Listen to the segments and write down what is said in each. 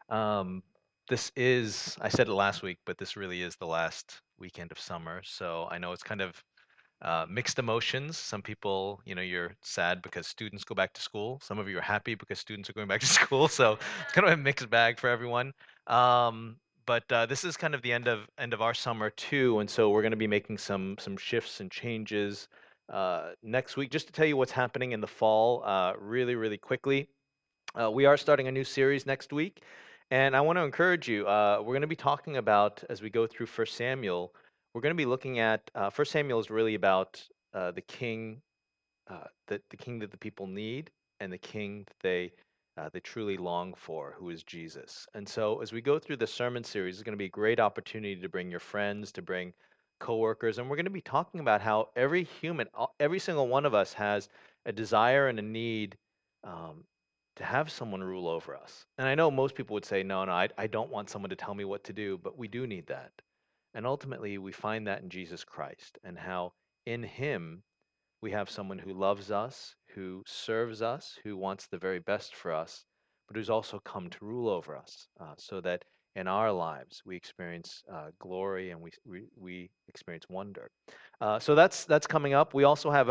Um, this is, I said it last week, but this really is the last weekend of summer. So I know it's kind of mixed emotions. Some people, you're sad because students go back to school. Some of you are happy because students are going back to school. So it's kind of a mixed bag for everyone. Um, but this is kind of the end of our summer too, and so we're going to be making some shifts and changes next week. Just to tell you what's happening in the fall, really, really quickly. We are starting a new series next week, and I want to encourage you. We're going to be talking about, as we go through First Samuel, we're going to be looking at First Samuel is really about the king, the king that the people need, and the king that they truly long for, who is Jesus. And so, as we go through the sermon series, it's going to be a great opportunity to bring your friends, to bring coworkers, and we're going to be talking about how every human, every single one of us has a desire and a need um, to have someone rule over us. And I know most people would say, no, no, I don't want someone to tell me what to do, but we do need that. And ultimately, we find that in Jesus Christ and how in Him we have someone who loves us, who serves us, who wants the very best for us, but who's also come to rule over us so that in our lives we experience glory and we experience wonder. So that's coming up. We also have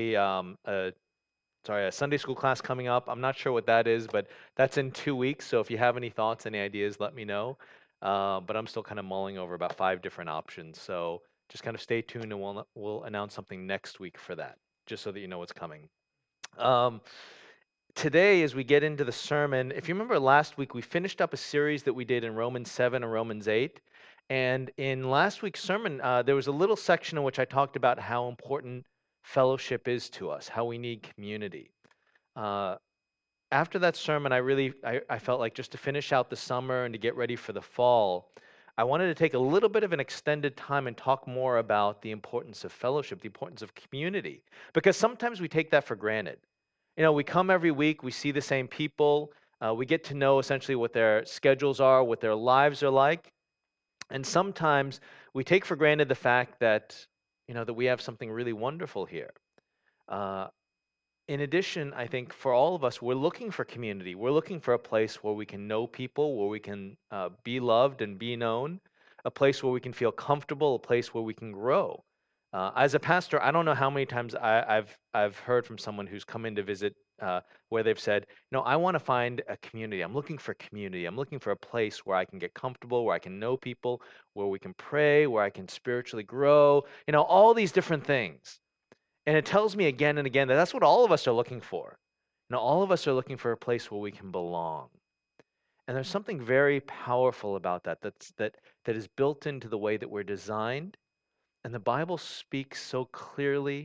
a Sunday school class coming up. I'm not sure what that is, but that's in 2 weeks. So if you have any thoughts, any ideas, let me know. But I'm still kind of mulling over about 5 different options. So just kind of stay tuned, and we'll announce something next week for that, just so that you know what's coming. Um, Today, as we get into the sermon, if you remember last week, we finished up a series that we did in Romans 7 and Romans 8. And in last week's sermon, there was a little section in which I talked about how important fellowship is to us, how we need community. Uh, After that sermon, I felt like just to finish out the summer and to get ready for the fall, I wanted to take a little bit of an extended time and talk more about the importance of fellowship, the importance of community, because sometimes we take that for granted. We come every week, we see the same people, we get to know essentially what their schedules are, what their lives are like, and sometimes we take for granted the fact that that we have something really wonderful here. Uh, in addition, I think for all of us, we're looking for community. We're looking for a place where we can know people, where we can be loved and be known, a place where we can feel comfortable, a place where we can grow. As a pastor, I don't know how many times I've heard from someone who's come in to visit where they've said, I want to find a community. I'm looking for community. I'm looking for a place where I can get comfortable, where I can know people, where we can pray, where I can spiritually grow. All these different things. And it tells me again and again that that's what all of us are looking for. All of us are looking for a place where we can belong. And there's something very powerful about that is built into the way that we're designed. And the Bible speaks so clearly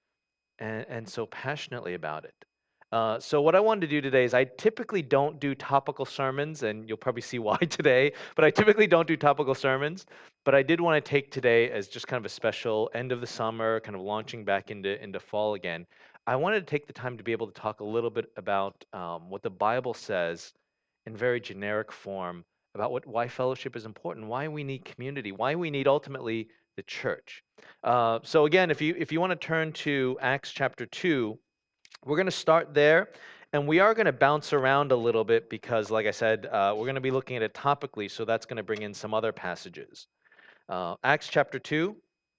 and so passionately about it. So what I wanted to do today is I typically don't do topical sermons, and you'll probably see why today. But I typically don't do topical sermons. But I did want to take today as just kind of a special end of the summer, kind of launching back into fall again. I wanted to take the time to be able to talk a little bit about what the Bible says in very generic form about why fellowship is important, why we need community, why we need ultimately the church. So again, if you want to turn to Acts chapter 2, we're going to start there, and we are going to bounce around a little bit because, like I said, we're going to be looking at it topically, so that's going to bring in some other passages. Acts chapter 2,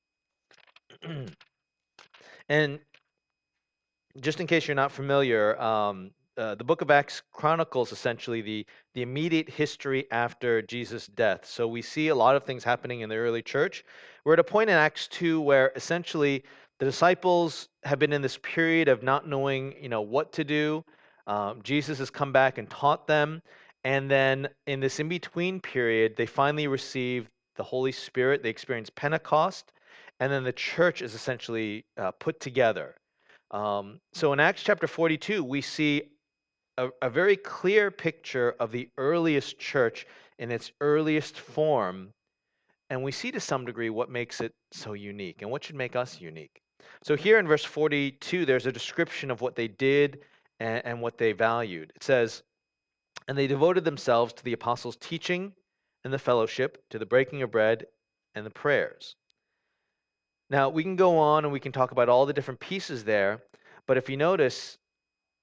and just in case you're not familiar, the book of Acts chronicles essentially the immediate history after Jesus' death. So we see a lot of things happening in the early church. We're at a point in Acts 2 where essentially the disciples have been in this period of not knowing, what to do. Jesus has come back and taught them, and then in this in-between period, they finally receive the Holy Spirit. They experience Pentecost, and then the church is essentially put together. So in Acts chapter 42, we see a very clear picture of the earliest church in its earliest form, and we see to some degree what makes it so unique and what should make us unique. So here in verse 42, there's a description of what they did and what they valued. It says, "And they devoted themselves to the apostles' teaching and the fellowship, to the breaking of bread and the prayers." Now, we can go on and we can talk about all the different pieces there, but if you notice,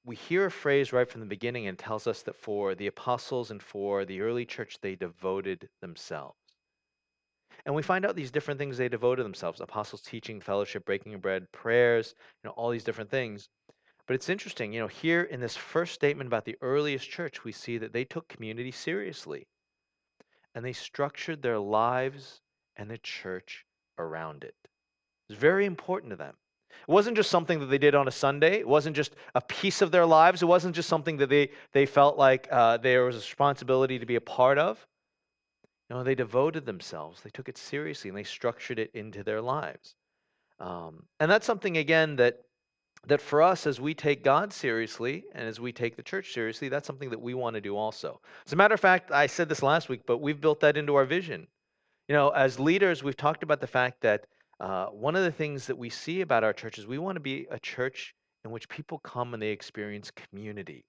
we hear a phrase right from the beginning and it tells us that for the apostles and for the early church, they devoted themselves. And we find out these different things they devoted themselves: apostles teaching, fellowship, breaking of bread, prayers, all these different things. But it's interesting, here in this first statement about the earliest church, we see that they took community seriously and they structured their lives and the church around it. It's very important to them. It wasn't just something that they did on a Sunday. It wasn't just a piece of their lives. It wasn't just something that they felt like there was a responsibility to be a part of. No, they devoted themselves. They took it seriously and they structured it into their lives. And that's something again that for us, as we take God seriously and as we take the church seriously, that's something that we want to do also. As a matter of fact, I said this last week, but we've built that into our vision. As leaders, we've talked about the fact that one of the things that we see about our church is we want to be a church in which people come and they experience community,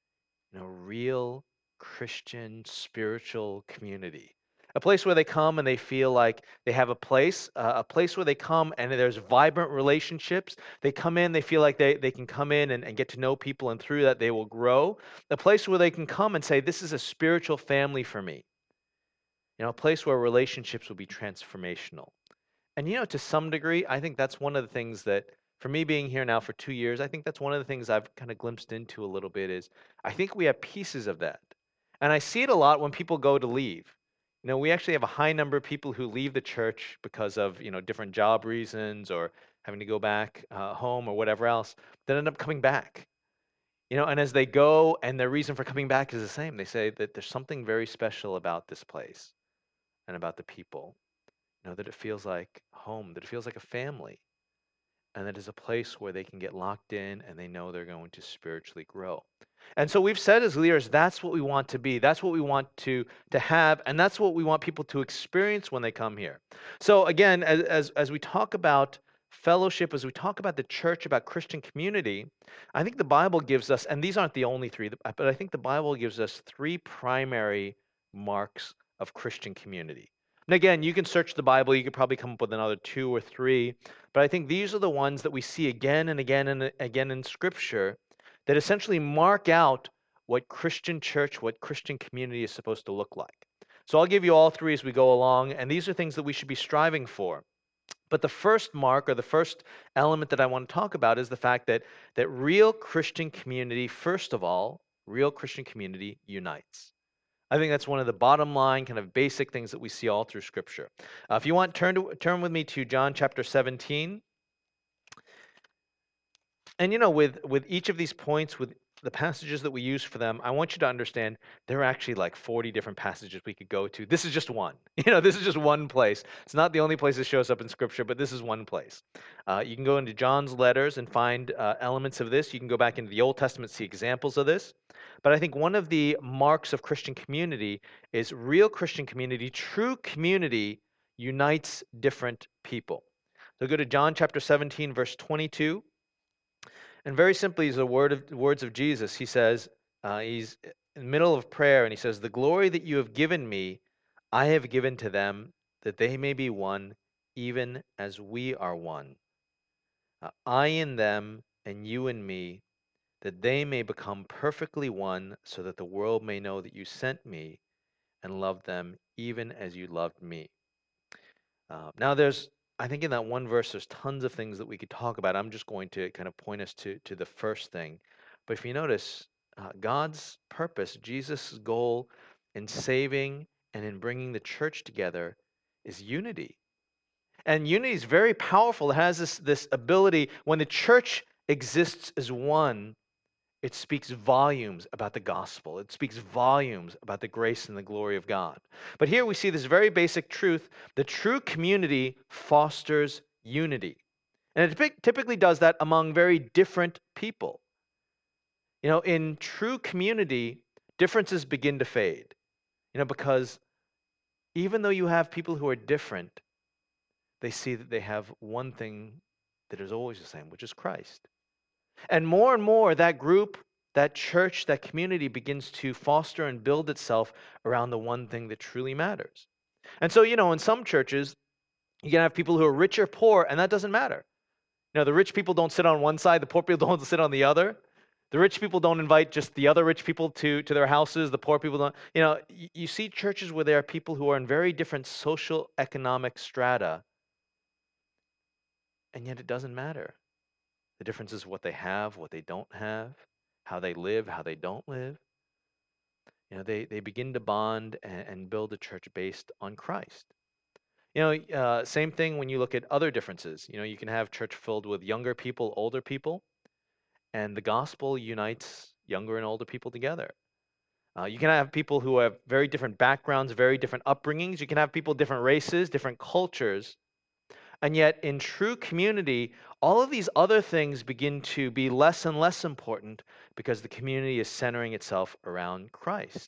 real Christian spiritual community. A place where they come and they feel like they have a place where they come and there's vibrant relationships. They come in, they feel like they can come in and get to know people, and through that they will grow. A place where they can come and say, this is a spiritual family for me. A place where relationships will be transformational. And to some degree, I think that's one of the things that, for me being here now for 2 years, I think that's one of the things I've kind of glimpsed into a little bit is I think we have pieces of that. And I see it a lot when people go to leave. We actually have a high number of people who leave the church because of, different job reasons or having to go back home or whatever else, that end up coming back. And as they go and their reason for coming back is the same, they say that there's something very special about this place and about the people. That it feels like home, that it feels like a family, and that is a place where they can get locked in and they know they're going to spiritually grow. And so we've said as leaders, that's what we want to be. That's what we want to have, and that's what we want people to experience when they come here. So again, as we talk about fellowship, as we talk about the church, about Christian community, I think the Bible gives us, and these aren't the only three, but I think the Bible gives us three primary marks of Christian community. And again, you can search the Bible, you could probably come up with another two or three, but I think these are the ones that we see again and again and again in Scripture that essentially mark out what Christian church, what Christian community is supposed to look like. So I'll give you all three as we go along, and these are things that we should be striving for. But the first mark or the first element that I want to talk about is the fact that real Christian community, first of all, real Christian community unites. I think that's one of the bottom line kind of basic things that we see all through Scripture. If you want, turn with me to John chapter 17. And with each of these points, with the passages that we use for them, I want you to understand there are actually like 40 different passages we could go to. This is just one. This is just one place. It's not the only place it shows up in Scripture, but this is one place. You can go into John's letters and find elements of this. You can go back into the Old Testament, see examples of this. But I think one of the marks of Christian community is real Christian community. True community unites different people. So go to John chapter 17, verse 22. And very simply, is the words of Jesus. He says, he's in the middle of prayer, and he says, "The glory that you have given me, I have given to them, that they may be one, even as we are one. I in them, and you in me, that they may become perfectly one, so that the world may know that you sent me and loved them, even as you loved me." Now, I think in that one verse, there's tons of things that we could talk about. I'm just going to kind of point us to the first thing. But if you notice, God's purpose, Jesus' goal in saving and in bringing the church together is unity. And unity is very powerful. It has this ability, when the church exists as one, it speaks volumes about the gospel. It speaks volumes about the grace and the glory of God. But here we see this very basic truth: the true community fosters unity. And it typically does that among very different people. In true community, differences begin to fade. Because even though you have people who are different, they see that they have one thing that is always the same, which is Christ. And more, that group, that church, that community begins to foster and build itself around the one thing that truly matters. And so, in some churches, you can have people who are rich or poor, and that doesn't matter. The rich people don't sit on one side, the poor people don't sit on the other. The rich people don't invite just the other rich people to their houses. The poor people don't. You see churches where there are people who are in very different social economic strata, and yet it doesn't matter. The difference is what they have, what they don't have, how they live, how they don't live. They begin to bond and build a church based on Christ. Same thing when you look at other differences. You can have church filled with younger people, older people, and the gospel unites younger and older people together. You can have people who have very different backgrounds, very different upbringings. You can have people different races, different cultures. And yet, in true community, all of these other things begin to be less and less important because the community is centering itself around Christ.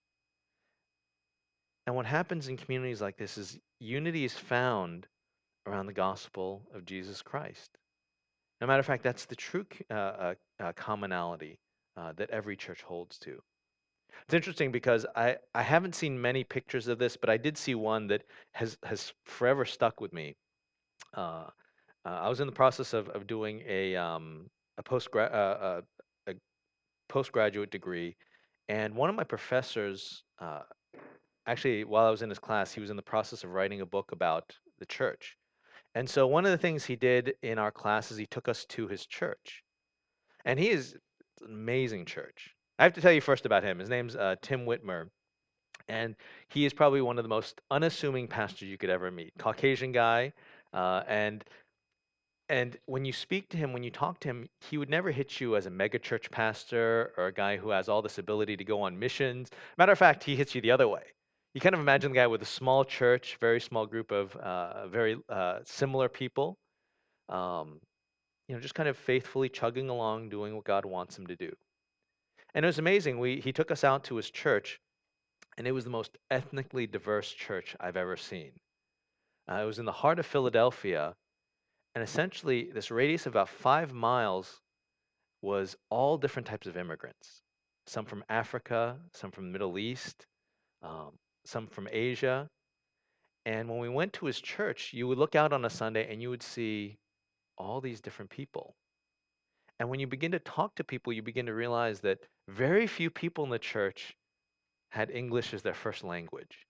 And what happens in communities like this is unity is found around the gospel of Jesus Christ. No matter of fact, that's the true commonality that every church holds to. It's interesting because I haven't seen many pictures of this, but I did see one that has forever stuck with me. Uh, I was in the process of doing a a postgraduate degree, and one of my professors, actually, while I was in his class, he was in the process of writing a book about the church. And so one of the things he did in our class is he took us to his church, and he is it's an amazing church. I have to tell you first about him. His name's Tim Whitmer, and he is probably one of the most unassuming pastors you could ever meet. Caucasian guy, and when you speak to him, when you talk to him, he would never hit you as a megachurch pastor or a guy who has all this ability to go on missions. Matter of fact, he hits you the other way. You kind of imagine the guy with a small church, very small group of very similar people, um, just kind of faithfully chugging along, doing what God wants him to do. And it was amazing. He took us out to his church, and it was the most ethnically diverse church I've ever seen. It was in the heart of Philadelphia, and essentially, this radius of about 5 miles was all different types of immigrants. Some from Africa, some from the Middle East, um, some from Asia. And when we went to his church, you would look out on a Sunday and you would see all these different people. And when you begin to talk to people, you begin to realize that very few people in the church had English as their first language.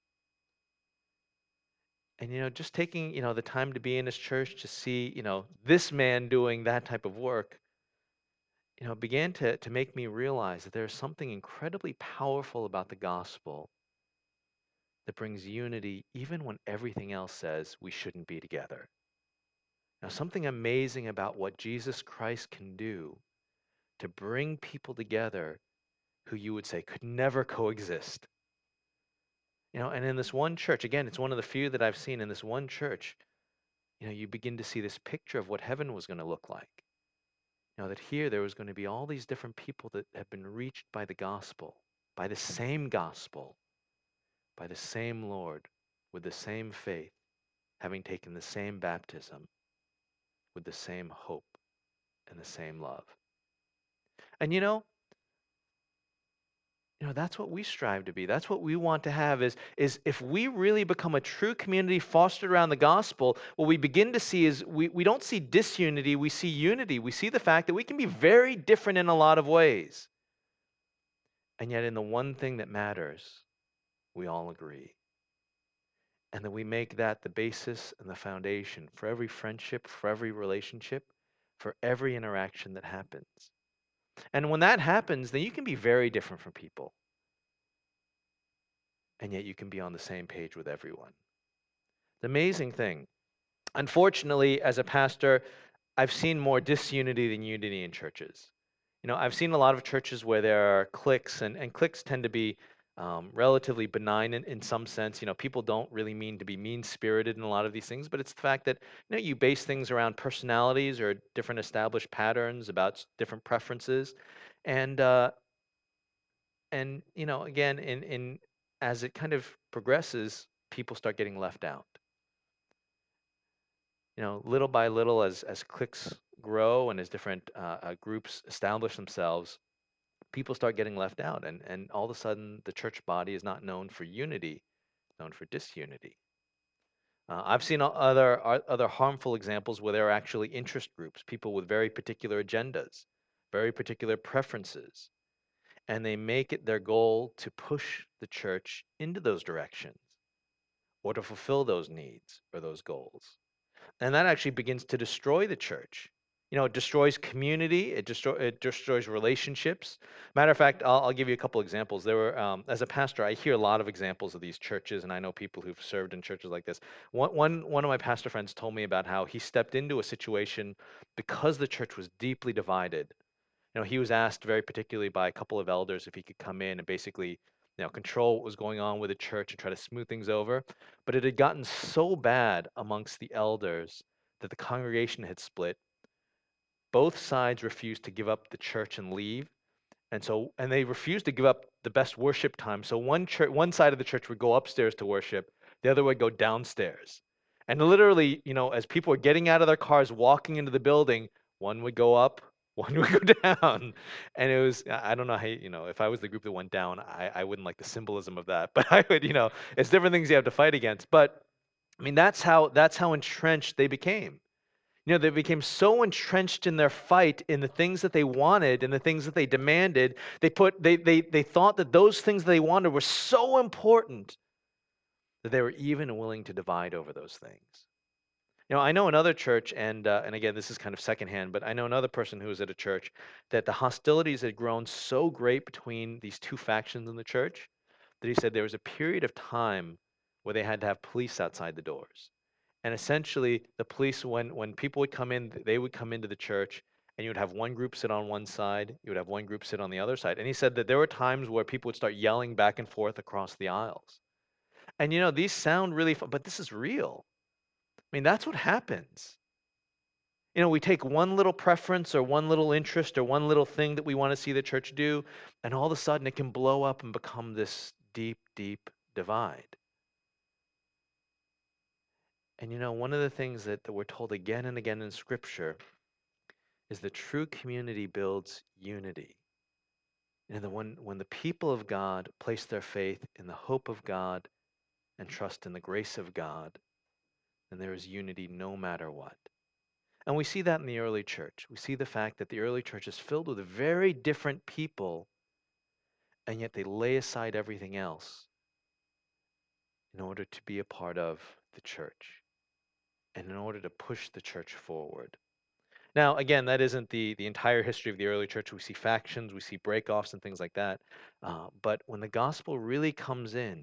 And just taking the time to be in his church to see this man doing that type of work began to make me realize that there's something incredibly powerful about the gospel that brings unity even when everything else says we shouldn't be together. Now, something amazing about what Jesus Christ can do to bring people together who you would say could never coexist. And in this one church, again, it's one of the few that I've seen in this one church, you begin to see this picture of what heaven was going to look like. That here there was going to be all these different people that have been reached by the gospel, by the same gospel, by the same Lord, with the same faith, having taken the same baptism, with the same hope and the same love. And that's what we strive to be. That's what we want to have is if we really become a true community fostered around the gospel, what we begin to see is we don't see disunity, we see unity. We see the fact that we can be very different in a lot of ways. And yet in the one thing that matters, we all agree. And that we make that the basis and the foundation for every friendship, for every relationship, for every interaction that happens. And when that happens, then you can be very different from people. And yet you can be on the same page with everyone. The amazing thing. Unfortunately, as a pastor, I've seen more disunity than unity in churches. I've seen a lot of churches where there are cliques, and cliques tend to be relatively benign in some sense. People don't really mean to be mean spirited in a lot of these things, but it's the fact that you base things around personalities or different established patterns about different preferences, and again, in as it kind of progresses, people start getting left out. Little by little, as cliques grow and as different groups establish themselves, people start getting left out, and all of a sudden, the church body is not known for unity, known for disunity. I've seen other harmful examples where there are actually interest groups, people with very particular agendas, very particular preferences, and they make it their goal to push the church into those directions or to fulfill those needs or those goals. And that actually begins to destroy the church. It destroys community. It destroys relationships. Matter of fact, I'll give you a couple examples. There were, as a pastor, I hear a lot of examples of these churches, and I know people who've served in churches like this. One of my pastor friends told me about how he stepped into a situation because the church was deeply divided. He was asked very particularly by a couple of elders if he could come in and basically, control what was going on with the church and try to smooth things over. But it had gotten so bad amongst the elders that the congregation had split. Both sides refused to give up the church and leave. And they refused to give up the best worship time. So one side of the church would go upstairs to worship, the other would go downstairs. And literally, as people were getting out of their cars, walking into the building, one would go up, one would go down. And it was, I don't know how, if I was the group that went down, I wouldn't like the symbolism of that. But I would, it's different things you have to fight against. But I mean, that's how entrenched they became. They became so entrenched in their fight in the things that they wanted and the things that they demanded. They thought that those things they wanted were so important that they were even willing to divide over those things. I know another church, and again, this is kind of secondhand, but I know another person who was at a church that the hostilities had grown so great between these two factions in the church that he said there was a period of time where they had to have police outside the doors. And essentially, the police, when people would come in, they would come into the church, and you would have one group sit on one side, you would have one group sit on the other side. And he said that there were times where people would start yelling back and forth across the aisles. And these sound really fun, but this is real. I mean, that's what happens. We take one little preference or one little interest or one little thing that we want to see the church do, and all of a sudden it can blow up and become this deep, deep divide. And one of the things that we're told again and again in Scripture is that true community builds unity. And that when the people of God place their faith in the hope of God and trust in the grace of God, then there is unity no matter what. And we see that in the early church. We see the fact that the early church is filled with very different people, and yet they lay aside everything else in order to be a part of the church and in order to push the church forward. Now, again, that isn't the entire history of the early church. We see factions, we see breakoffs, and things like that. But when the gospel really comes in,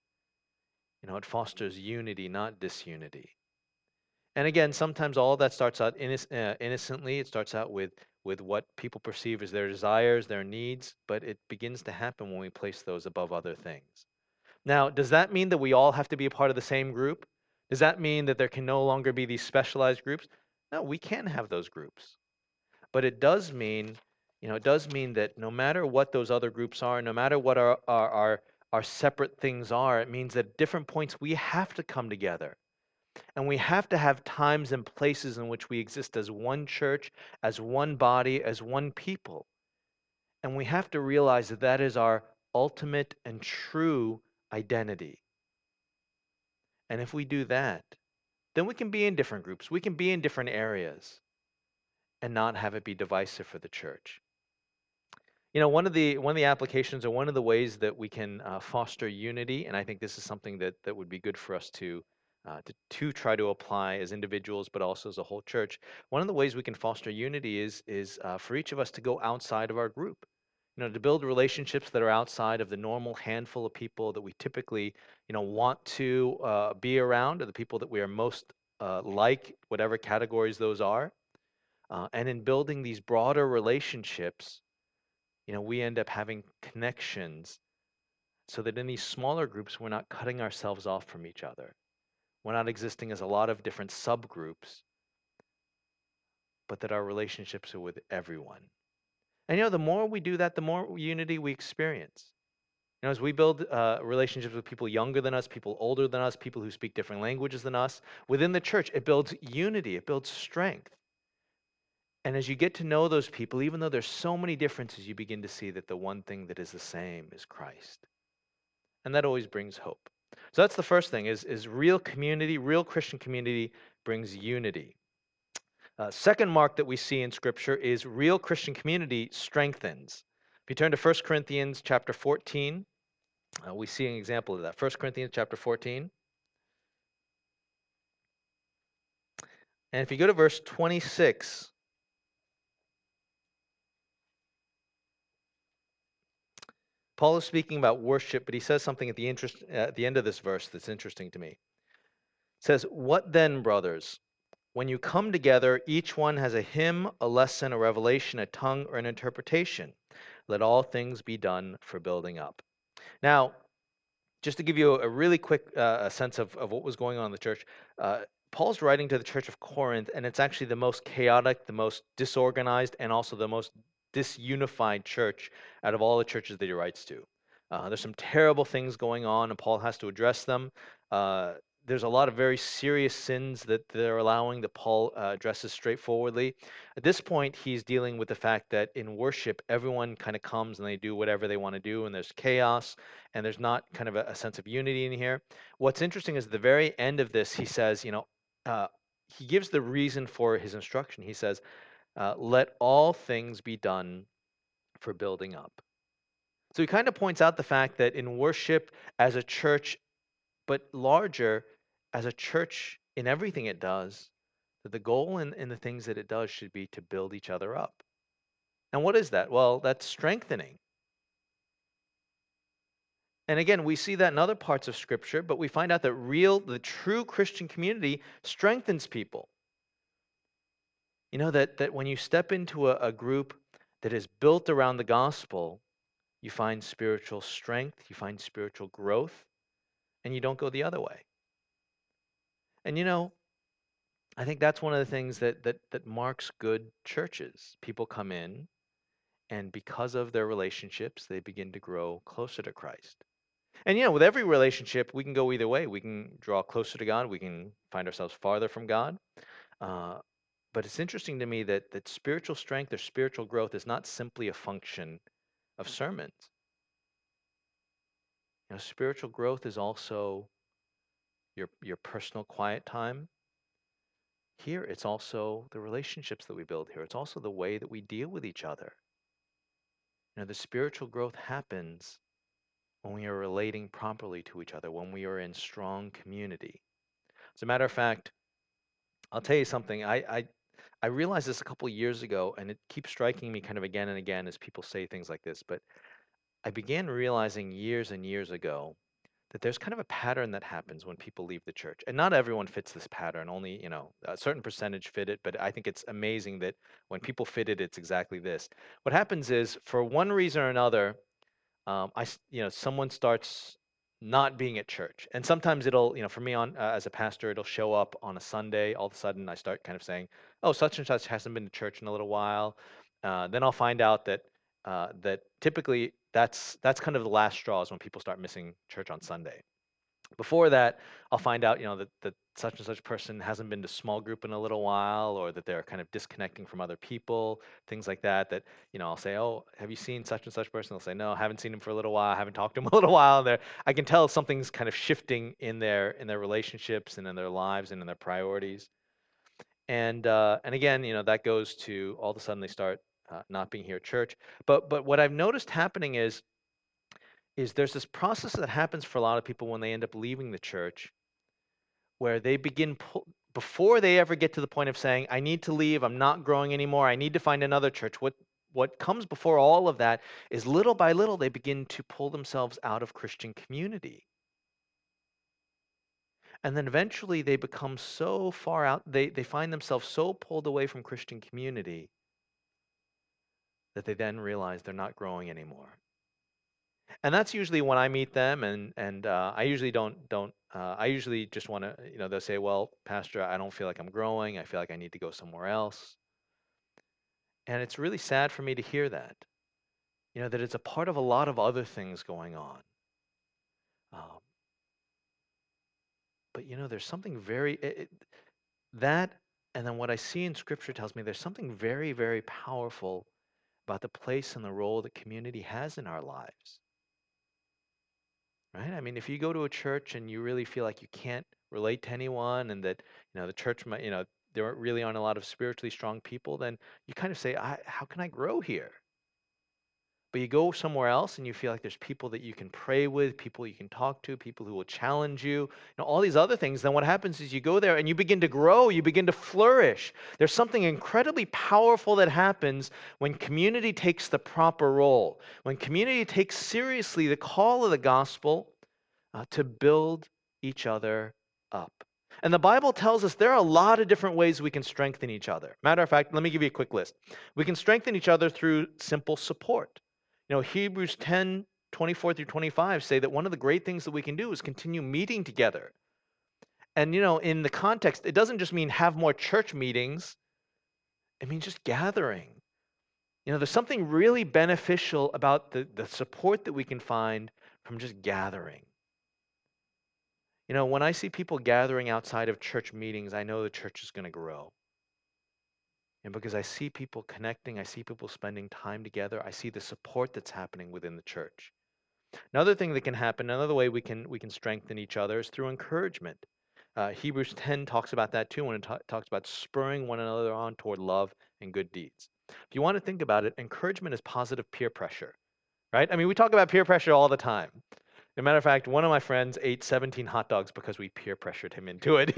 it fosters unity, not disunity. And again, sometimes all that starts out innocently. It starts out with what people perceive as their desires, their needs, but it begins to happen when we place those above other things. Now, does that mean that we all have to be a part of the same group? Does that mean that there can no longer be these specialized groups? No, we can have those groups. But it does mean that no matter what those other groups are, no matter what our separate things are, it means that at different points we have to come together. And we have to have times and places in which we exist as one church, as one body, as one people. And we have to realize that that is our ultimate and true identity. And if we do that, then we can be in different groups, we can be in different areas and not have it be divisive for the church. One of the applications or one of the ways that we can foster unity, and I think this is something that would be good for us to try to apply as individuals, but also as a whole church. One of the ways we can foster unity is for each of us to go outside of our group. To build relationships that are outside of the normal handful of people that we typically, want to be around, or the people that we are most like, whatever categories those are. And in building these broader relationships, we end up having connections so that in these smaller groups, we're not cutting ourselves off from each other. We're not existing as a lot of different subgroups, but that our relationships are with everyone. And the more we do that, the more unity we experience. As we build relationships with people younger than us, people older than us, people who speak different languages than us, within the church, it builds unity, it builds strength. And as you get to know those people, even though there's so many differences, you begin to see that the one thing that is the same is Christ. And that always brings hope. So that's the first thing is real community, real Christian community brings unity. Second mark that we see in Scripture is real Christian community strengthens. If you turn to 1 Corinthians chapter 14, we see an example of that. 1 Corinthians chapter 14. And if you go to verse 26, Paul is speaking about worship, but he says something at the end of this verse that's interesting to me. It says, "What then, brothers? When you come together, each one has a hymn, a lesson, a revelation, a tongue, or an interpretation. Let all things be done for building up." Now, just to give you a really quick sense of what was going on in the church, Paul's writing to the church of Corinth, and it's actually the most chaotic, the most disorganized, and also the most disunified church out of all the churches that he writes to. There's some terrible things going on, and Paul has to address them. Uh, there's a lot of very serious sins that they're allowing that Paul addresses straightforwardly. At this point, he's dealing with the fact that in worship, everyone kind of comes and they do whatever they want to do, and there's chaos and there's not kind of a sense of unity in here. What's interesting is at the very end of this, he says, uh, he gives the reason for his instruction. He says, let all things be done for building up. So he kind of points out the fact that in worship as a church, but larger, as a church in everything it does, that the goal in the things that it does should be to build each other up. And what is that? Well, that's strengthening. And again, we see that in other parts of Scripture, but we find out that the true Christian community strengthens people. You know, that when you step into a group that is built around the gospel, you find spiritual strength, you find spiritual growth, and you don't go the other way. And I think that's one of the things that marks good churches. People come in, and because of their relationships, they begin to grow closer to Christ. And with every relationship, we can go either way. We can draw closer to God. We can find ourselves farther from God. Uh, but it's interesting to me that spiritual strength or spiritual growth is not simply a function of sermons. Spiritual growth is also your personal quiet time. Here, it's also the relationships that we build here. It's also the way that we deal with each other. The spiritual growth happens when we are relating properly to each other, when we are in strong community. As a matter of fact, I'll tell you something. I realized this a couple of years ago, and it keeps striking me kind of again and again as people say things like this. But I began realizing years and years ago that there's kind of a pattern that happens when people leave the church. And not everyone fits this pattern. Only, a certain percentage fit it. But I think it's amazing that when people fit it, it's exactly this. What happens is, for one reason or another, someone starts not being at church, and sometimes it'll, for me on as a pastor, it'll show up on a Sunday. All of a sudden, I start kind of saying, "Oh, such and such hasn't been to church in a little while." Then I'll find out that typically that's kind of the last straw is when people start missing church on Sunday. Before that, I'll find out, that such and such person hasn't been to small group in a little while, or that they're kind of disconnecting from other people, things like that. That, I'll say, "Oh, have you seen such and such person?" They'll say, "No, I haven't seen him for a little while. I haven't talked to him a little while." And I can tell something's kind of shifting in their relationships and in their lives and in their priorities. And again, that goes to all of a sudden they start not being here at church. But what I've noticed happening is there's this process that happens for a lot of people when they end up leaving the church, where they before they ever get to the point of saying, "I need to leave, I'm not growing anymore, I need to find another church." What comes before all of that is, little by little, they begin to pull themselves out of Christian community. And then eventually they become so far out, they find themselves so pulled away from Christian community that they then realize they're not growing anymore. And that's usually when I meet them, and I usually don't I usually just want to, they'll say, "Well, pastor, I don't feel like I'm growing. I feel like I need to go somewhere else." And it's really sad for me to hear that. That it's a part of a lot of other things going on. Um, but there's something that, and then what I see in Scripture tells me there's something very, very powerful about the place and the role that community has in our lives. Right? I mean, if you go to a church and you really feel like you can't relate to anyone, and that, the church might, there really aren't a lot of spiritually strong people, then you kind of say, how can I grow here? But you go somewhere else and you feel like there's people that you can pray with, people you can talk to, people who will challenge you, all these other things. Then what happens is you go there and you begin to grow, you begin to flourish. There's something incredibly powerful that happens when community takes the proper role, when community takes seriously the call of the gospel to build each other up. And the Bible tells us there are a lot of different ways we can strengthen each other. Matter of fact, let me give you a quick list. We can strengthen each other through simple support. Hebrews 10:24 through 25 say that one of the great things that we can do is continue meeting together. And, in the context, it doesn't just mean have more church meetings, it means just gathering. There's something really beneficial about the support that we can find from just gathering. When I see people gathering outside of church meetings, I know the church is going to grow. And because I see people connecting, I see people spending time together, I see the support that's happening within the church. Another thing that can happen, another way we can strengthen each other is through encouragement. Hebrews 10 talks about that too when it talks about spurring one another on toward love and good deeds. If you want to think about it, encouragement is positive peer pressure, right? I mean, we talk about peer pressure all the time. As a matter of fact, one of my friends ate 17 hot dogs because we peer pressured him into it.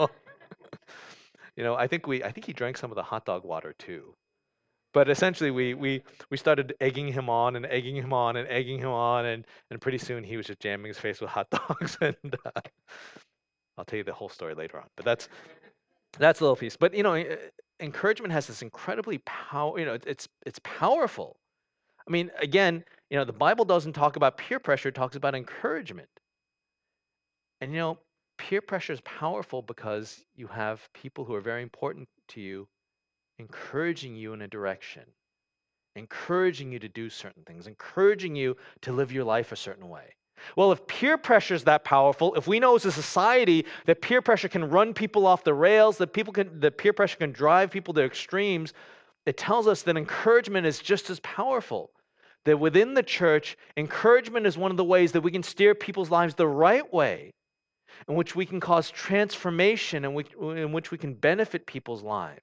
I think he drank some of the hot dog water too. But essentially, we started egging him on and egging him on and egging him on, and pretty soon he was just jamming his face with hot dogs. And I'll tell you the whole story later on. But that's a little piece. But encouragement has this incredibly power. It's powerful. I mean, again, the Bible doesn't talk about peer pressure; it talks about encouragement. And peer pressure is powerful because you have people who are very important to you encouraging you in a direction, encouraging you to do certain things, encouraging you to live your life a certain way. Well, if peer pressure is that powerful, if we know as a society that peer pressure can run people off the rails, that peer pressure can drive people to extremes, it tells us that encouragement is just as powerful. That within the church, encouragement is one of the ways that we can steer people's lives the right way, in which we can cause transformation, in which we can benefit people's lives.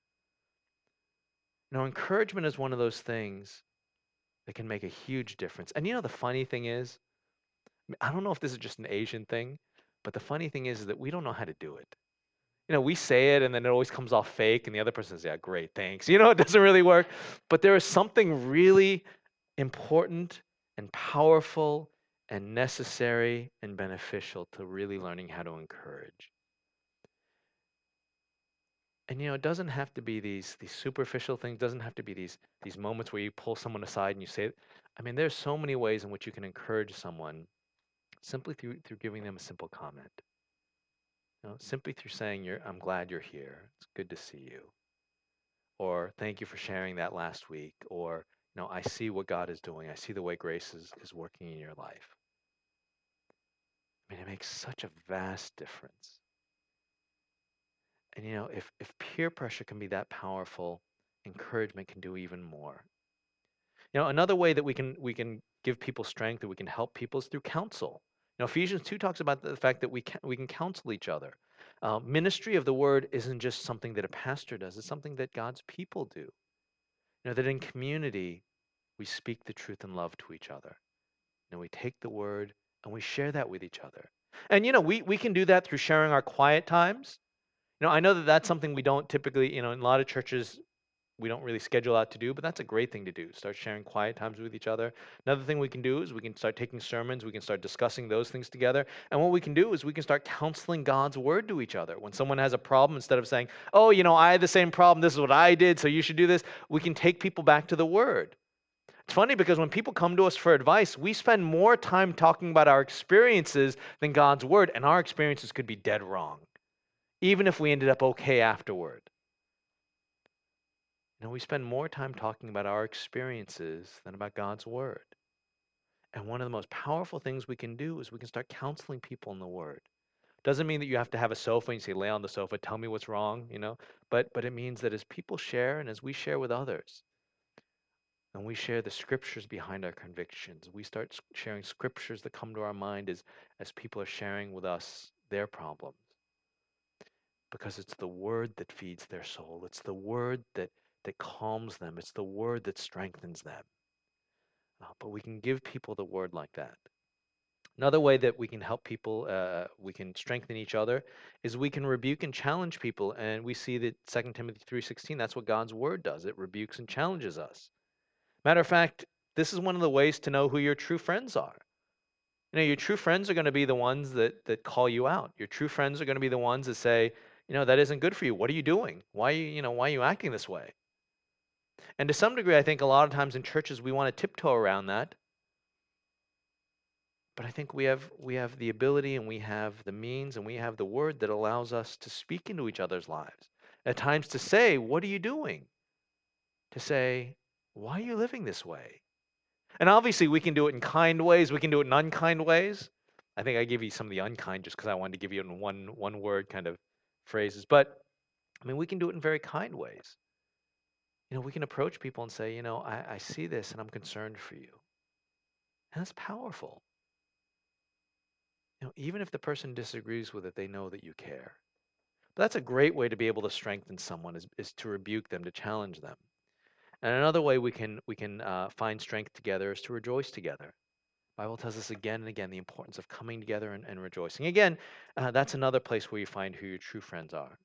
Encouragement is one of those things that can make a huge difference. And the funny thing is, I don't know if this is just an Asian thing, but the funny thing is that we don't know how to do it. We say it and then it always comes off fake, and the other person says, "Yeah, great, thanks." It doesn't really work. But there is something really important and powerful and necessary and beneficial to really learning how to encourage. And it doesn't have to be these superficial things. Doesn't have to be these moments where you pull someone aside and you say, I mean, there's so many ways in which you can encourage someone simply through giving them a simple comment. Simply through saying, I'm glad you're here. It's good to see you. Or thank you for sharing that last week. Or I see what God is doing. I see the way grace is working in your life. I mean, it makes such a vast difference. And if peer pressure can be that powerful, encouragement can do even more. Another way that we can give people strength, that we can help people, is through counsel. Ephesians 2 talks about the fact that we can counsel each other. Ministry of the word isn't just something that a pastor does; it's something that God's people do. That in community we speak the truth and love to each other. We take the word and we share that with each other. And we can do that through sharing our quiet times. I know that that's something we don't typically, in a lot of churches, we don't really schedule out to do, but that's a great thing to do. Start sharing quiet times with each other. Another thing we can do is we can start taking sermons, we can start discussing those things together. And what we can do is we can start counseling God's word to each other. When someone has a problem, instead of saying, "Oh, I had the same problem, this is what I did, so you should do this," we can take people back to the word. It's funny because when people come to us for advice, we spend more time talking about our experiences than God's word, and our experiences could be dead wrong, even if we ended up okay afterward. We spend more time talking about our experiences than about God's word. And one of the most powerful things we can do is we can start counseling people in the word. Doesn't mean that you have to have a sofa and you say, "Lay on the sofa, tell me what's wrong," but it means that as people share and as we share with others, and we share the scriptures behind our convictions, we start sharing scriptures that come to our mind as people are sharing with us their problems. because it's the word that feeds their soul. It's the word that calms them. It's the word that strengthens them. But we can give people the word like that. Another way that we can help people, we can strengthen each other, is we can rebuke and challenge people. And we see that 2 Timothy 3:16, that's what God's word does. It rebukes and challenges us. Matter of fact, this is one of the ways to know who your true friends are. Your true friends are going to be the ones that call you out. Your true friends are going to be the ones that say, that isn't good for you. What are you doing? Why are you acting this way? And to some degree, I think a lot of times in churches we want to tiptoe around that. But I think we have the ability and we have the means and we have the word that allows us to speak into each other's lives. At times to say, what are you doing? To say, why are you living this way? And obviously we can do it in kind ways, we can do it in unkind ways. I think I gave you some of the unkind just because I wanted to give you in one word kind of phrases. But I mean we can do it in very kind ways. We can approach people and say, I see this and I'm concerned for you. And that's powerful. Even if the person disagrees with it, they know that you care. But that's a great way to be able to strengthen someone is to rebuke them, to challenge them. And another way we can find strength together is to rejoice together. The Bible tells us again and again the importance of coming together and rejoicing. Again, that's another place where you find who your true friends are.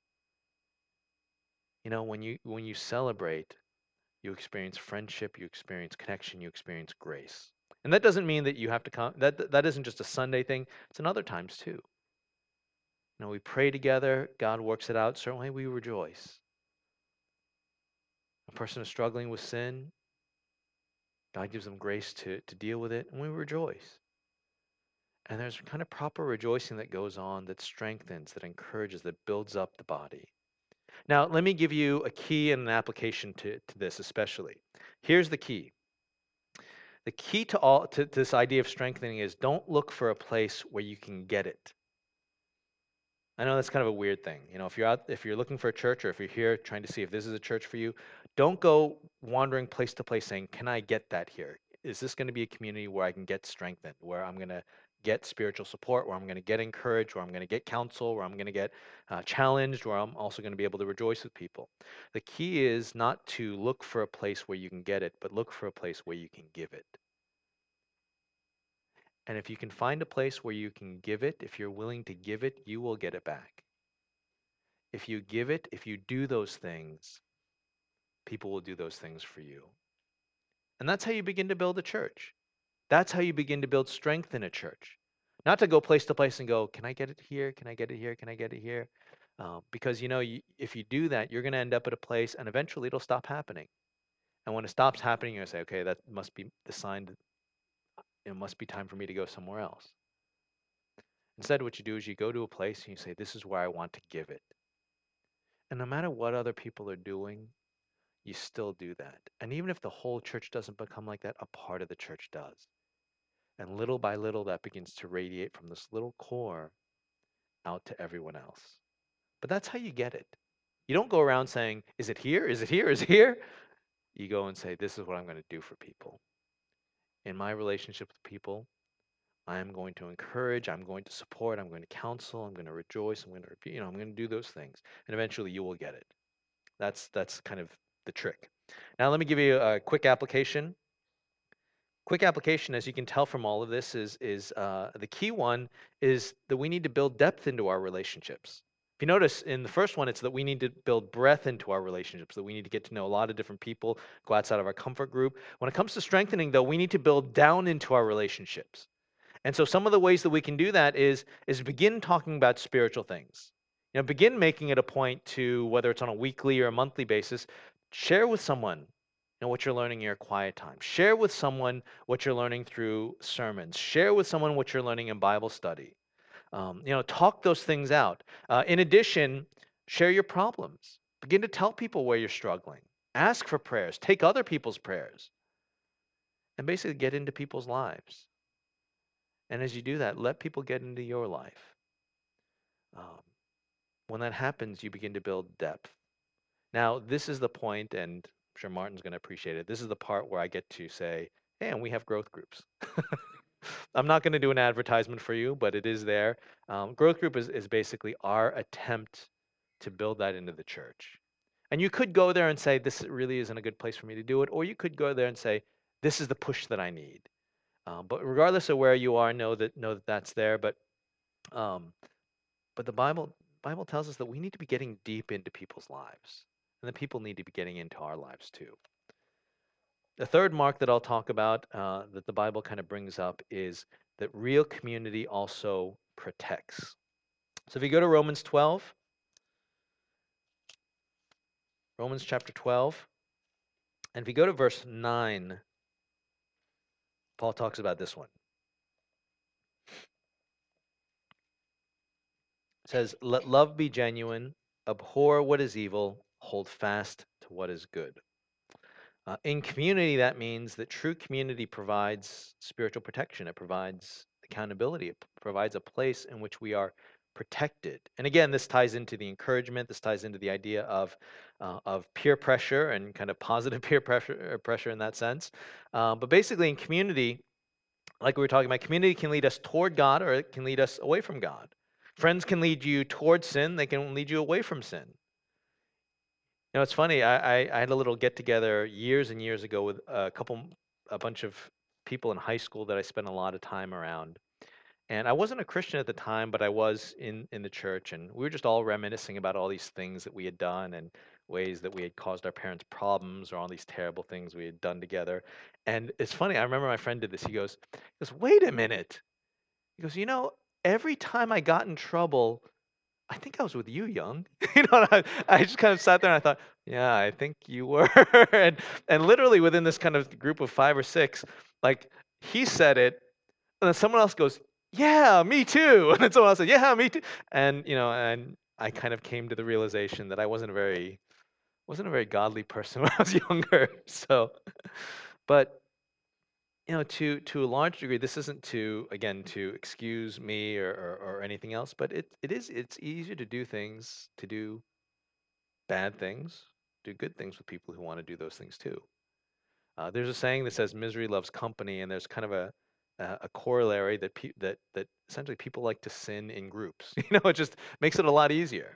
When you celebrate, you experience friendship, you experience connection, you experience grace. And that doesn't mean that you have to come. That isn't just a Sunday thing. It's in other times too. We pray together. God works it out. Certainly, we rejoice. A person is struggling with sin. God gives them grace to deal with it, and we rejoice. And there's kind of proper rejoicing that goes on that strengthens, that encourages, that builds up the body. Now, let me give you a key and an application to this, especially. Here's the key. The key to this idea of strengthening is don't look for a place where you can get it. I know that's kind of a weird thing. If you're looking for a church or if you're here trying to see if this is a church for you, don't go wandering place to place saying, "Can I get that here? Is this going to be a community where I can get strengthened, where I'm going to get spiritual support, where I'm going to get encouraged, where I'm going to get counsel, where I'm going to get challenged, where I'm also going to be able to rejoice with people?" The key is not to look for a place where you can get it, but look for a place where you can give it. And if you can find a place where you can give it, if you're willing to give it, you will get it back. If you give it, if you do those things, people will do those things for you. And that's how you begin to build a church. That's how you begin to build strength in a church. Not to go place to place and go, "Can I get it here? Can I get it here? Can I get it here?" Because if you do that, you're going to end up at a place and eventually it'll stop happening. And when it stops happening, you're going to say, "Okay, that must be the sign that it must be time for me to go somewhere else." Instead, what you do is you go to a place and you say, "This is where I want to give it." And no matter what other people are doing, you still do that. And even if the whole church doesn't become like that, a part of the church does. And little by little, that begins to radiate from this little core out to everyone else. But that's how you get it. You don't go around saying, "Is it here? Is it here? Is it here?" You go and say, "This is what I'm going to do for people. In my relationship with people, I am going to encourage, I'm going to support, I'm going to counsel, I'm going to rejoice, I'm going to repeat, I'm going to do those things." And eventually you will get it. That's kind of the trick. Now let me give you a quick application. Quick application, as you can tell from all of this, is the key one is that we need to build depth into our relationships. If you notice in the first one, it's that we need to build breadth into our relationships, that we need to get to know a lot of different people, go outside of our comfort group. When it comes to strengthening, though, we need to build down into our relationships. And so some of the ways that we can do that is begin talking about spiritual things. Begin making it a point to, whether it's on a weekly or a monthly basis, share with someone what you're learning in your quiet time. Share with someone what you're learning through sermons. Share with someone what you're learning in Bible study. Talk those things out. In addition, share your problems. Begin to tell people where you're struggling. Ask for prayers. Take other people's prayers. And basically get into people's lives. And as you do that, let people get into your life. Um, when that happens, you begin to build depth. Now, this is the point, and I'm sure Martin's going to appreciate it. This is the part where I get to say, "Hey, and we have growth groups." I'm not going to do an advertisement for you, but it is there. Growth group is basically our attempt to build that into the church. And you could go there and say, this really isn't a good place for me to do it, or you could go there and say, this is the push that I need. But regardless of where you are, know that that's there. Um, but the Bible tells us that we need to be getting deep into people's lives, and the people need to be getting into our lives too. The third mark that I'll talk about that the Bible kind of brings up is that real community also protects. So if you go to Romans chapter 12, and if you go to verse 9, Paul talks about this one. It says, let love be genuine, abhor what is evil, hold fast to what is good. In community, that means that true community provides spiritual protection. It provides accountability. It provides a place in which we are protected. And again, this ties into the encouragement. This ties into the idea of peer pressure and kind of positive pressure in that sense. But basically, in community, like we were talking about, community can lead us toward God or it can lead us away from God. Friends can lead you towards sin. They can lead you away from sin. It's funny. I had a little get together years and years ago with a bunch of people in high school that I spent a lot of time around. And I wasn't a Christian at the time, but I was in the church, and we were just all reminiscing about all these things that we had done and ways that we had caused our parents problems or all these terrible things we had done together. And it's funny. I remember my friend did this. He goes, wait a minute. He goes, every time I got in trouble, I think I was with you, Young. And I just kind of sat there and I thought, yeah, I think you were. and literally within this kind of group of 5 or 6, like he said it, and then someone else goes, yeah, me too. And then someone else said, yeah, me too. And I kind of came to the realization that I wasn't a very godly person when I was younger. So, but to a large degree, this isn't to excuse me or anything else, but it's easier to do things, to do bad things, do good things with people who want to do those things too. There's a saying that says misery loves company, and there's kind of a corollary that essentially people like to sin in groups. It just makes it a lot easier.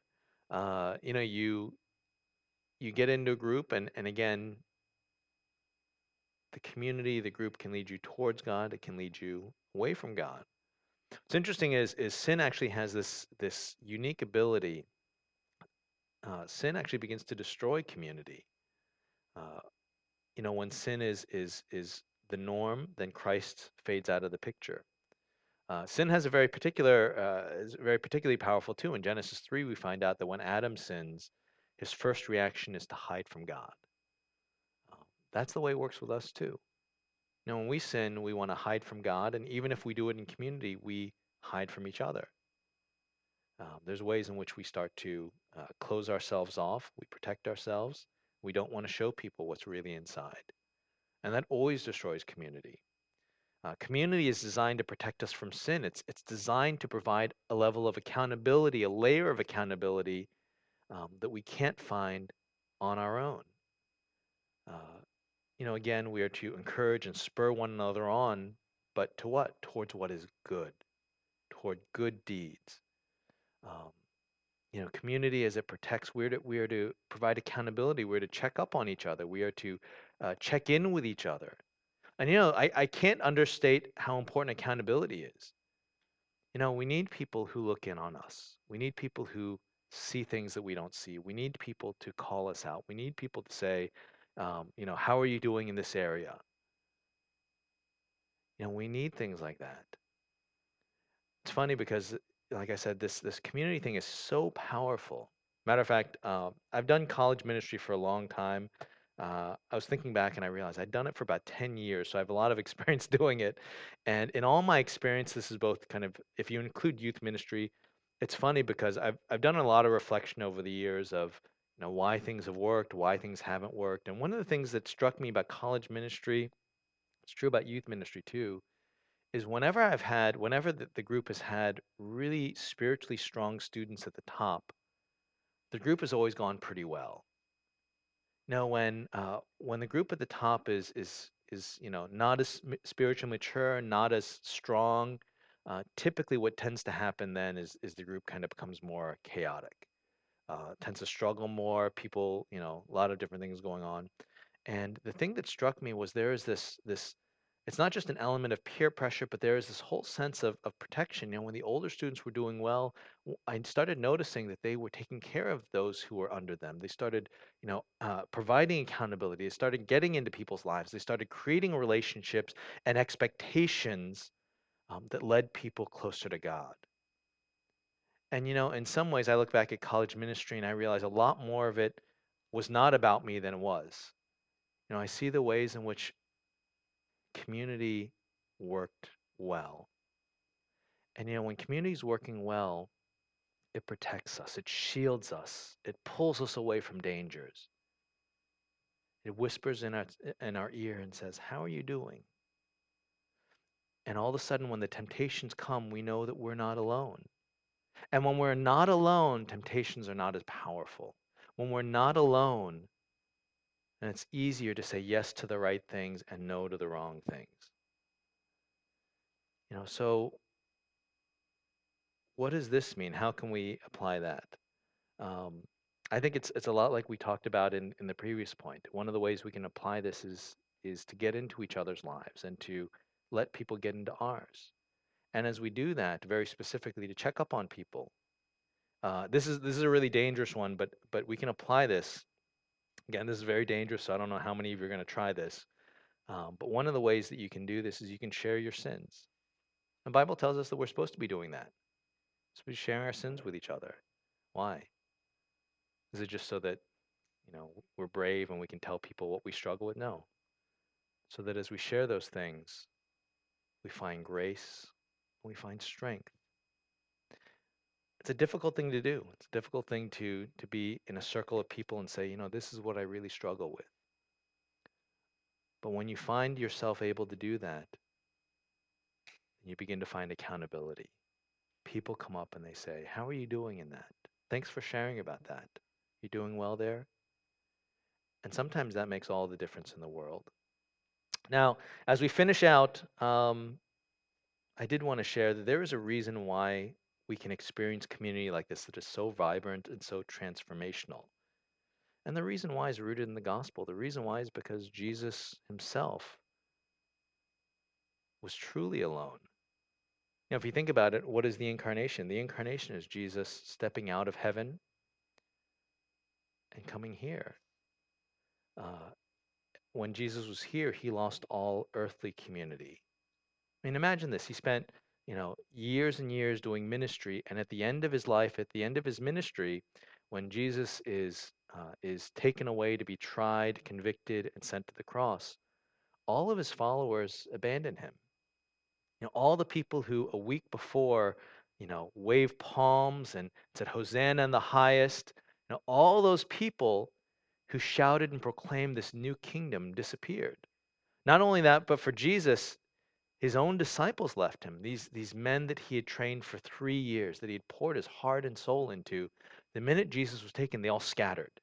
You get into a group, and again, the community, the group can lead you towards God. It can lead you away from God. What's interesting is sin actually has this unique ability. Sin actually begins to destroy community. Uh, when sin is the norm, then Christ fades out of the picture. Sin has is very particularly powerful too. In Genesis 3, we find out that when Adam sins, his first reaction is to hide from God. That's the way it works with us too. When we sin, we want to hide from God, and even if we do it in community, we hide from each other. There's ways in which we start to close ourselves off. We protect ourselves. We don't want to show people what's really inside. And that always destroys community. Community is designed to protect us from sin. It's designed to provide a level of accountability, a layer of accountability that we can't find on our own. Again, we are to encourage and spur one another on, but to what? Towards what is good, toward good deeds. Um, Community as it protects, we are to provide accountability. We're to check up on each other. We are to check in with each other. And I can't understate how important accountability is. We need people who look in on us. We need people who see things that we don't see. We need people to call us out. We need people to say, how are you doing in this area? We need things like that. It's funny because, like I said, this community thing is so powerful. Matter of fact, I've done college ministry for a long time. I was thinking back and I realized I'd done it for about 10 years, so I have a lot of experience doing it. And in all my experience, this is both kind of, if you include youth ministry, it's funny because I've done a lot of reflection over the years of why things have worked, why things haven't worked. And one of the things that struck me about college ministry, it's true about youth ministry too, is whenever the group has had really spiritually strong students at the top, the group has always gone pretty well. When the group at the top is not as spiritually mature, not as strong, typically what tends to happen then is the group kind of becomes more chaotic. tends to struggle more. People, a lot of different things going on. And the thing that struck me was there is this. It's not just an element of peer pressure, but there is this whole sense of protection. When the older students were doing well, I started noticing that they were taking care of those who were under them. They started, providing accountability. They started getting into people's lives. They started creating relationships and expectations that led people closer to God. And in some ways, I look back at college ministry and I realize a lot more of it was not about me than it was. I see the ways in which community worked well. And when community's working well, it protects us, it shields us, it pulls us away from dangers. It whispers in our ear and says, "How are you doing?" And all of a sudden, when the temptations come, we know that we're not alone. And when we're not alone, temptations are not as powerful. When we're not alone, then it's easier to say yes to the right things and no to the wrong things. So what does this mean? How can we apply that? Um, I think it's a lot like we talked about in the previous point. One of the ways we can apply this is to get into each other's lives and to let people get into ours. And as we do that, very specifically to check up on people. This is a really dangerous one, but we can apply this. Again, this is very dangerous, so I don't know how many of you are going to try this. But one of the ways that you can do this is you can share your sins. The Bible tells us that we're supposed to be doing that. So we're sharing our sins with each other. Why? Is it just so that we're brave and we can tell people what we struggle with? No. So that as we share those things, we find grace, we find strength. It's a difficult thing to do. It's a difficult thing to be in a circle of people and say, this is what I really struggle with. But when you find yourself able to do that, you begin to find accountability. People come up and they say, "How are you doing in that? Thanks for sharing about that. You doing well there?" And sometimes that makes all the difference in the world. Now, as we finish out, I did want to share that there is a reason why we can experience community like this that is so vibrant and so transformational. And the reason why is rooted in the gospel. The reason why is because Jesus himself was truly alone. If you think about it, what is the incarnation? The incarnation is Jesus stepping out of heaven and coming here. Uh, when Jesus was here, he lost all earthly community. I mean, imagine this. He spent, years and years doing ministry, and at the end of his life, at the end of his ministry, when Jesus is taken away to be tried, convicted, and sent to the cross, all of his followers abandoned him. All the people who a week before, waved palms and said, "Hosanna in the highest," all those people who shouted and proclaimed this new kingdom disappeared. Not only that, but for Jesus, his own disciples left him. These men that he had trained for 3 years, that he had poured his heart and soul into, the minute Jesus was taken, they all scattered.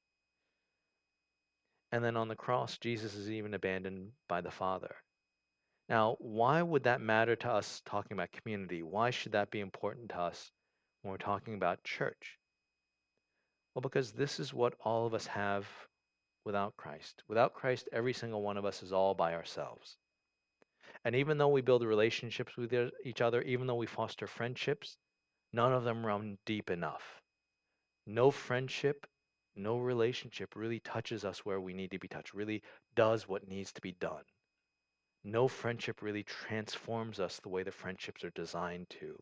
And then on the cross, Jesus is even abandoned by the Father. Now, why would that matter to us talking about community? Why should that be important to us when we're talking about church? Well, because this is what all of us have without Christ. Without Christ, every single one of us is all by ourselves. And even though we build relationships with each other, even though we foster friendships, none of them run deep enough. No friendship, no relationship really touches us where we need to be touched, really does what needs to be done. No friendship really transforms us the way the friendships are designed to.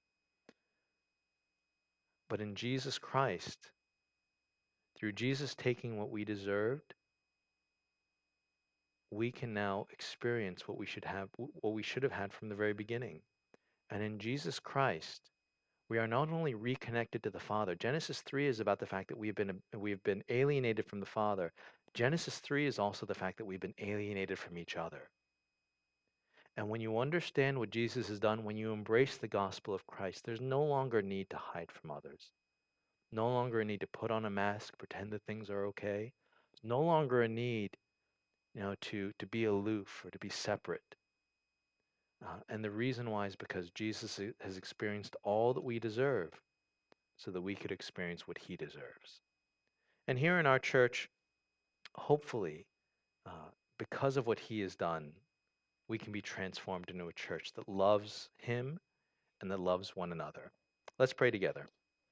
But in Jesus Christ, through Jesus taking what we deserved, we can now experience what we should have had from the very beginning. And in Jesus Christ, we are not only reconnected to the Father. Genesis 3 is about the fact that we have been alienated from the Father. Genesis 3 is also the fact that we've been alienated from each other. And when you understand what Jesus has done, when you embrace the gospel of Christ, there's no longer need to hide from others. No longer a need to put on a mask, pretend that things are okay. No longer a need, to be aloof or to be separate. And the reason why is because Jesus has experienced all that we deserve, so that we could experience what he deserves. And here in our church, hopefully, uh, because of what he has done, we can be transformed into a church that loves him and that loves one another. Let's pray together.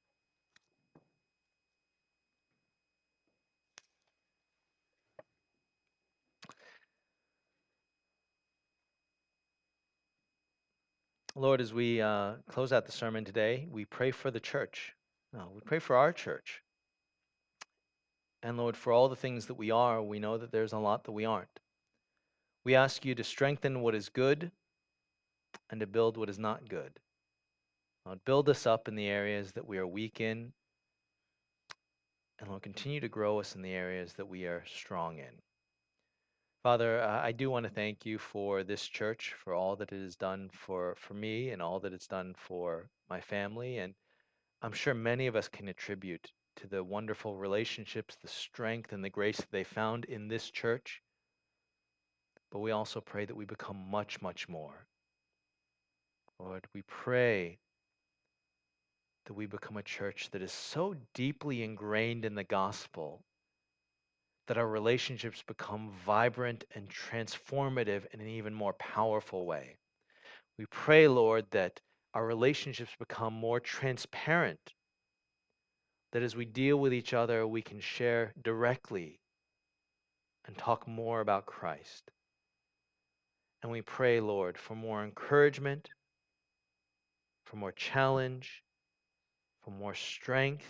Lord, as we close out the sermon today, we pray for the church. We pray for our church. And Lord, for all the things that we are, we know that there's a lot that we aren't. We ask you to strengthen what is good and to build what is not good. Lord, build us up in the areas that we are weak in, and Lord, continue to grow us in the areas that we are strong in. Father, I do want to thank you for this church, for all that it has done for me and all that it's done for my family. And I'm sure many of us can attribute to the wonderful relationships, the strength, and the grace that they found in this church. But we also pray that we become much, much more. Lord, we pray that we become a church that is so deeply ingrained in the gospel that our relationships become vibrant and transformative in an even more powerful way. We pray, Lord, that our relationships become more transparent, that as we deal with each other, we can share directly and talk more about Christ. And we pray, Lord, for more encouragement, for more challenge, for more strength,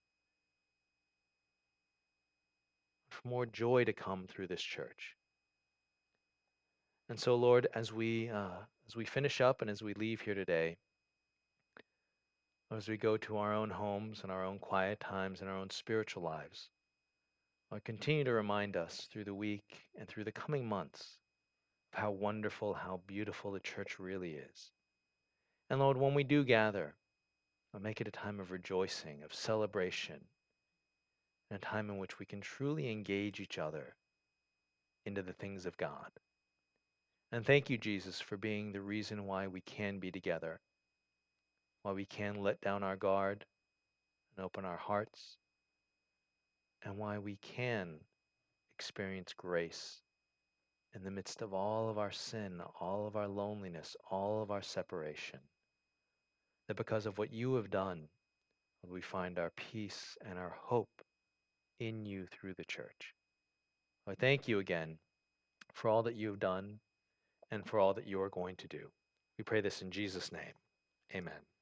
for more joy to come through this church. And so, Lord, as we finish up and as we leave here today, as we go to our own homes and our own quiet times and our own spiritual lives, Lord, continue to remind us through the week and through the coming months of how wonderful, how beautiful the church really is. And Lord, when we do gather, Lord, make it a time of rejoicing, of celebration, and a time in which we can truly engage each other into the things of God. And thank you, Jesus, for being the reason why we can be together, why we can let down our guard and open our hearts, and why we can experience grace in the midst of all of our sin, all of our loneliness, all of our separation. That because of what you have done, we find our peace and our hope in you through the church. I thank you again for all that you have done and for all that you are going to do. We pray this in Jesus' name. Amen.